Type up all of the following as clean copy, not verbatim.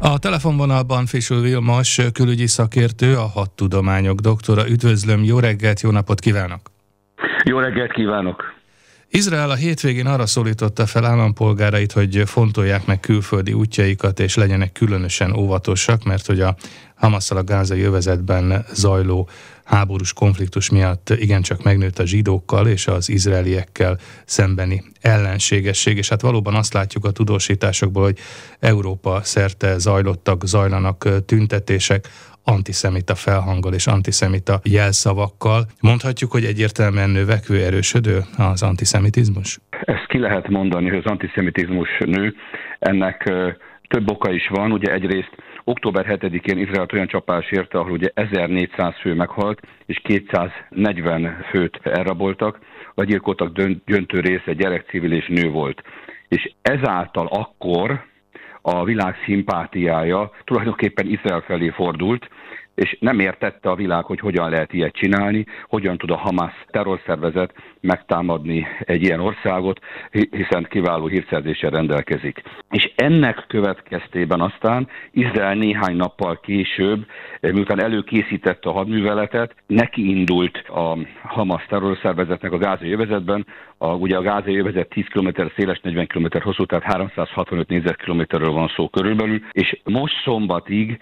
A telefonvonalban Fisul Vilmos külügyi szakértő, a hadtudományok doktora. Üdvözlöm, jó reggelt, jó napot kívánok! Jó reggelt kívánok! Izrael a hétvégén arra szólította fel állampolgárait, hogy fontolják meg külföldi útjaikat, és legyenek különösen óvatosak, mert hogy a Hamasszal a gázai övezetben zajló háborús konfliktus miatt igencsak megnőtt a zsidókkal és az izraeliekkel szembeni ellenségesség, és hát valóban azt látjuk a tudósításokból, hogy Európa szerte zajlanak tüntetések antiszemita felhanggal és antiszemita jelszavakkal. Mondhatjuk, hogy egyértelműen növekvő, erősödő az antiszemitizmus? Ezt ki lehet mondani, hogy az antiszemitizmus nő. Ennek több oka is van. Ugye egyrészt október 7-én Izraelt olyan csapás érte, ahol ugye 1400 fő meghalt, és 240 főt elraboltak. A gyilkoltak döntő része gyerek, civil és nő volt. És ezáltal akkor a világ szimpátiája tulajdonképpen Izrael felé fordult, és nem értette a világ, hogy hogyan lehet ilyet csinálni, hogyan tud a Hamas terrorszervezet megtámadni egy ilyen országot, hiszen kiváló hírszerzéssel rendelkezik. És ennek következtében aztán Izrael néhány nappal később, miután előkészítette a hadműveletet, neki indult a Hamas terrorszervezetnek a gázai övezetben. Ugye a gázai övezet 10 km széles, 40 km hosszú, tehát 365 négyzetkilométerről van szó körülbelül, és most szombatig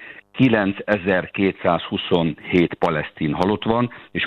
9227 palesztin halott van, és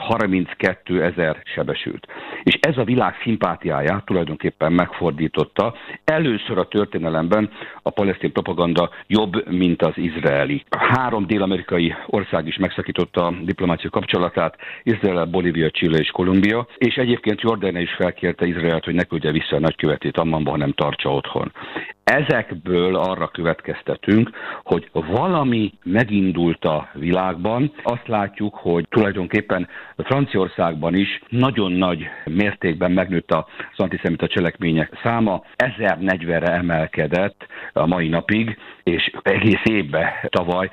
32 000 sebesült. És ez a világ szimpátiáját tulajdonképpen megfordította. Először a történelemben a palesztin propaganda jobb, mint az izraeli. 3 dél-amerikai ország is megszakította a diplomáciai kapcsolatát, Izrael, Bolívia, Chile és Kolumbia, és egyébként Jordánia is felkérte Izraelt, hogy ne küldje vissza a nagykövetét Ammanba, hanem tartsa otthon. Ezekből arra következtetünk, hogy valami megindult a világban. Azt látjuk, hogy tulajdonképpen Franciaországban is nagyon nagy mértékben megnőtt az antiszemita cselekmények száma. 1040-re emelkedett a mai napig, és egész évben tavaly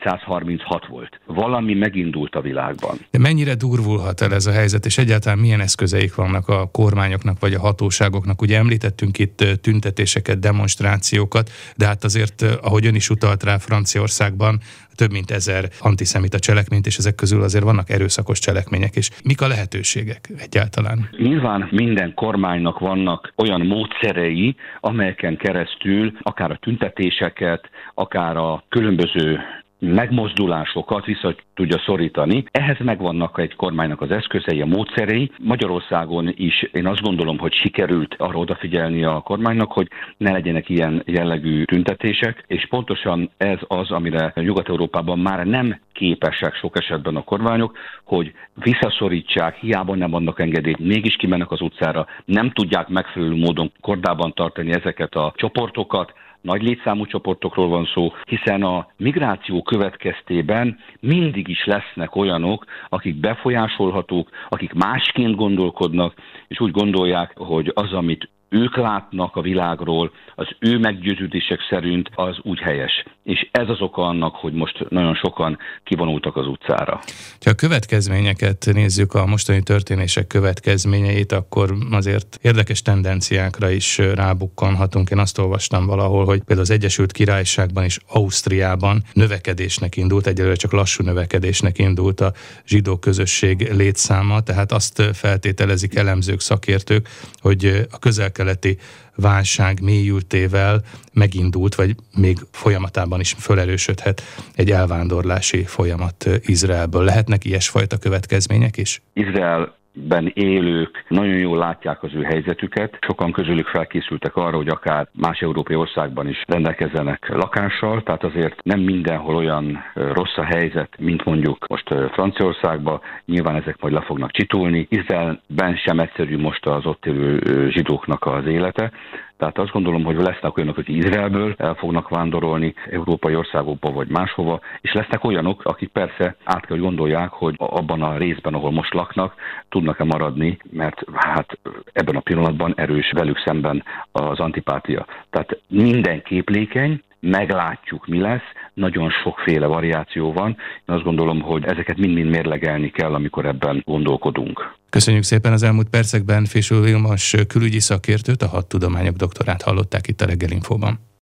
436 volt. Valami megindult a világban. De mennyire durvulhat el ez a helyzet, és egyáltalán milyen eszközeik vannak a kormányoknak vagy a hatóságoknak? Ugye említettünk itt tüntetéseket, demonstrációkat, de hát azért, ahogy ön is utalt rá, Franciaországban több mint 1000 antiszemita cselekményt, és ezek közül azért vannak erőszakos cselekmények is. Mik a lehetőségek egyáltalán? Nyilván minden kormánynak vannak olyan módszerei, amelyeken keresztül akár a tüntetéseket, akár a különböző megmozdulásokat vissza tudja szorítani. Ehhez megvannak egy kormánynak az eszközei, a módszerei. Magyarországon is én azt gondolom, hogy sikerült arra odafigyelni a kormánynak, hogy ne legyenek ilyen jellegű tüntetések, és pontosan ez az, amire Nyugat-Európában már nem képesek sok esetben a kormányok, hogy visszaszorítsák, hiába nem adnak engedélyt, mégis kimennek az utcára, nem tudják megfelelő módon kordában tartani ezeket a csoportokat. Nagy létszámú csoportokról van szó, hiszen a migráció következtében mindig is lesznek olyanok, akik befolyásolhatók, akik másként gondolkodnak, és úgy gondolják, hogy az, amit ők látnak a világról, az ő meggyőződések szerint az úgy helyes. És ez az oka annak, hogy most nagyon sokan kivonultak az utcára. Ha a következményeket nézzük, a mostani történések következményeit, akkor azért érdekes tendenciákra is rábukkanhatunk. Én azt olvastam valahol, hogy például az Egyesült Királyságban és Ausztriában növekedésnek indult, egyelőre csak lassú növekedésnek indult a zsidó közösség létszáma, tehát azt feltételezik elemzők, szakértők, hogy a közel-keleti válság mélyültével megindult, vagy még folyamatában is felerősödhet egy elvándorlási folyamat Izraelből. Lehetnek ilyesfajta következmények is? Izraelben élők nagyon jól látják az ő helyzetüket. Sokan közülük felkészültek arra, hogy akár más európai országban is rendelkezzenek lakással, tehát azért nem mindenhol olyan rossz a helyzet, mint mondjuk most Franciaországban. Nyilván ezek majd le fognak csitulni. Izraelben sem egyszerű most az ott élő zsidóknak az élete. Tehát azt gondolom, hogy lesznek olyanok, akik Izraelből el fognak vándorolni európai országokba vagy máshova, és lesznek olyanok, akik persze át kell, hogy gondolják, hogy abban a részben, ahol most laknak, tudnak-e maradni, mert hát ebben a pillanatban erős velük szemben az antipátia. Tehát minden képlékeny, meglátjuk, mi lesz, nagyon sokféle variáció van. Én azt gondolom, hogy ezeket mind-mind mérlegelni kell, amikor ebben gondolkodunk. Köszönjük szépen. Az elmúlt percekben Fisul Vilmos külügyi szakértőt, a hadtudományok doktorát hallották itt a Reggel Infóban.